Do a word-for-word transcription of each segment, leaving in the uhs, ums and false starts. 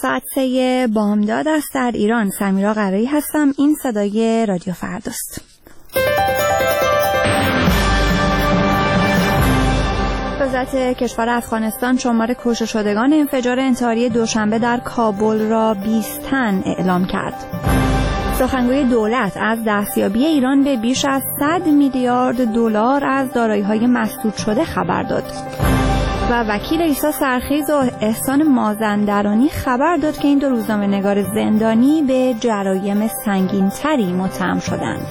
ساعت سه بامداد است در ایران. سمیرا قرایی هستم. این صدای رادیو فرداست. وزارت کشور افغانستان شمار کشته شدگان انفجار انتحاری دوشنبه در کابل را بیست تن اعلام کرد. سخنگوی دولت از دستیابی ایران به بیش از صد میلیارد دلار از دارایی‌های مسدود شده خبر داد. و وکیل عیسی سرخیز و احسان مازندرانی خبر داد که این دو روزنامه‌نگار زندانی به جرایم سنگین‌تری متهم شدند.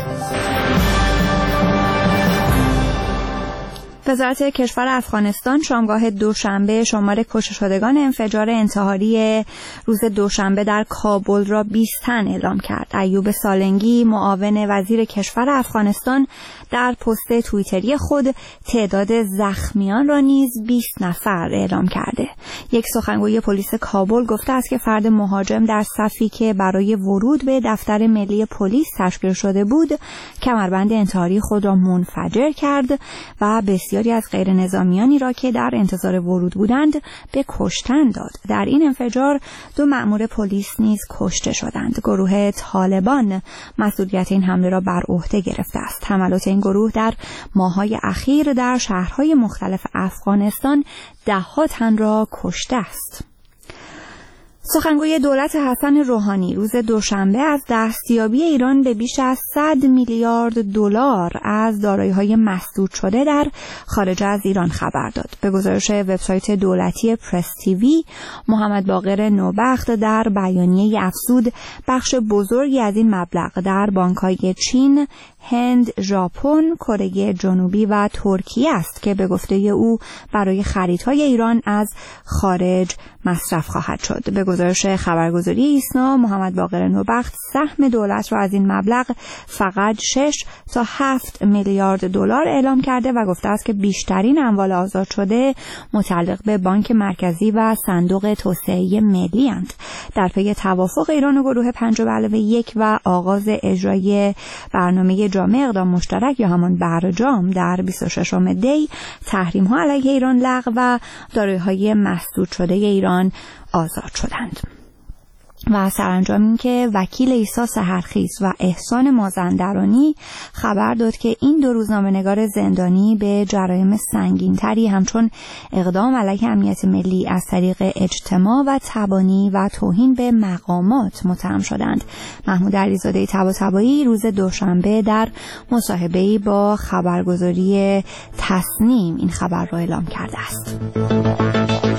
وزارت کشور افغانستان شامگاه دوشنبه شمار کشته شدگان انفجار انتحاری روز دوشنبه در کابل را بیست تن اعلام کرد. ایوب سالنگی معاون وزیر کشور افغانستان در پست توییتری خود تعداد زخمیان را نیز بیست نفر اعلام کرده. یک سخنگوی پلیس کابل گفته است که فرد مهاجم در صفی که برای ورود به دفتر ملی پلیس تشکیل شده بود کمربند انتحاری خود را منفجر کرد و بسیاری از غیر نظامیانی را که در انتظار ورود بودند به کشتن داد. در این انفجار دو مأمور پلیس نیز کشته شدند. گروه طالبان مسئولیت این حمله را بر عهده گرفته است. حملات این گروه در ماه‌های اخیر در شهرهای مختلف افغانستان ده‌ها تن را کشته است. سخنگوی دولت حسن روحانی روز دوشنبه از دستیابی ایران به بیش از صد میلیارد دلار از دارایی‌های مسدود شده در خارج از ایران خبر داد. به گزارش وبسایت دولتی پرس تیوی، محمد باقر نوبخت در بیانیه افزود بخش بزرگی از این مبلغ در بانک‌های چین، هند، ژاپن، کره جنوبی و ترکیه است که به گفته او برای خریدهای ایران از خارج مصرف خواهد شد. به گزارش خبرگزاری ایسنا، محمد باقر نوبخت سهم دولت را از این مبلغ فقط شش تا هفت میلیارد دلار اعلام کرده و گفته است که بیشترین اموال آزاد شده متعلق به بانک مرکزی و صندوق توسعه ملی اند. در پی توافق ایران و گروه پنج به علاوه یک و آغاز اجرای برنامه جامع اقدام مشترک یا همان برجام در بیست و ششم دی، تحریم ها علیه ایران لغو و دارایی‌های مسدود شده ایران آزاد شدند. و سرانجام این که وکیل عیسی سحرخیز و احسان مازندرانی خبر داد که این دو روزنامه‌نگار زندانی به جرایم سنگین‌تری همچون اقدام علیه امنیت ملی از طریق اجتماع و تبانی و توهین به مقامات متهم شدند. محمود علیزاده طباطبایی روز دوشنبه در مصاحبه‌ای با خبرگزاری تصنیم این خبر را اعلام کرده است.